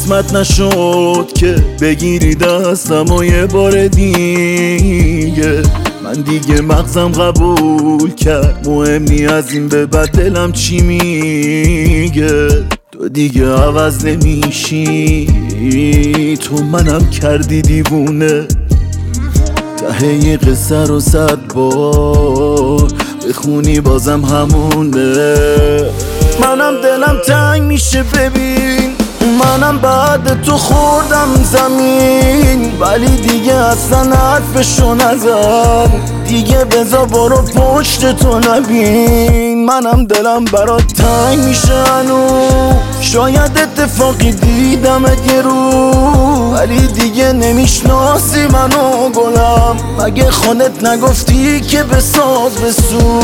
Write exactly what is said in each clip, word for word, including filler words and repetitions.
قسمت نشد که بگیری دستم و یه بار دیگه. من دیگه مغزم قبول کرد مهم نی از این به بعد دلم چی میگه. تو دیگه عوض نمیشی، تو منم کردی دیوونه. ته یه قصه رو صد بار بخونی بازم همونه. منم دلم تنگ میشه ببین، منم بعد تو خوردم زمین، ولی دیگه اصلا حرفشو نزن. دیگه بذار برو پشت تو نبین. منم دلم برات تنگ میشه هنو، شاید اتفاقی دیدمت یه رو، ولی دیگه نمیشناسی منو گلم. مگه خودت نگفتی که بساز بسو.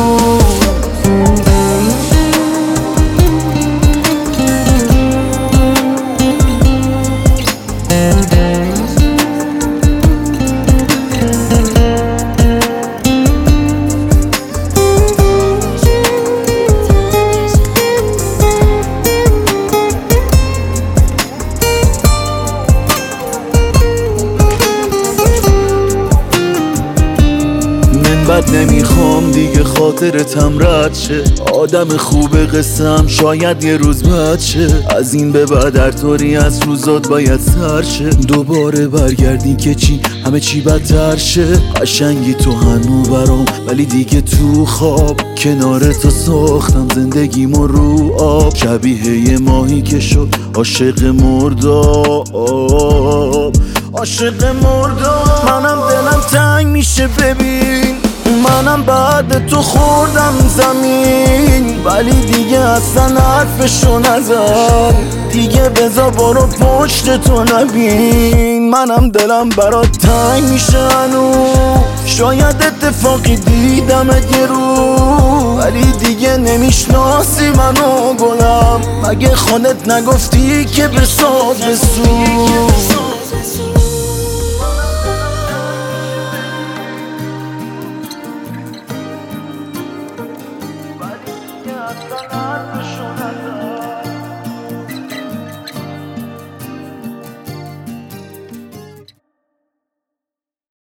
بد نمیخوام دیگه خاطرتم رد شه. آدم خوب قسم شاید یه روز بد شه. از این به بعد هر طوری از روزات باید سر شه. دوباره برگردی که چی همه چی بدتر شه. قشنگی تو هنو برام ولی دیگه تو خواب. کنار تو ساختم زندگیمو رو آب. شبیه یه ماهی که شد عاشق مرداب، عاشق مرداب. منم دلم تنگ میشه ببین، منم بعد تو خوردم زمین، ولی دیگه اصلا حرفشو نزن. دیگه بذار برو پشت تو نبین. منم دلم برات تنگ میشه هنو، شاید اتفاقی دیدمت یه رو، ولی دیگه نمیشناسی منو گلم. مگه خودت نگفتی که بساز بسو.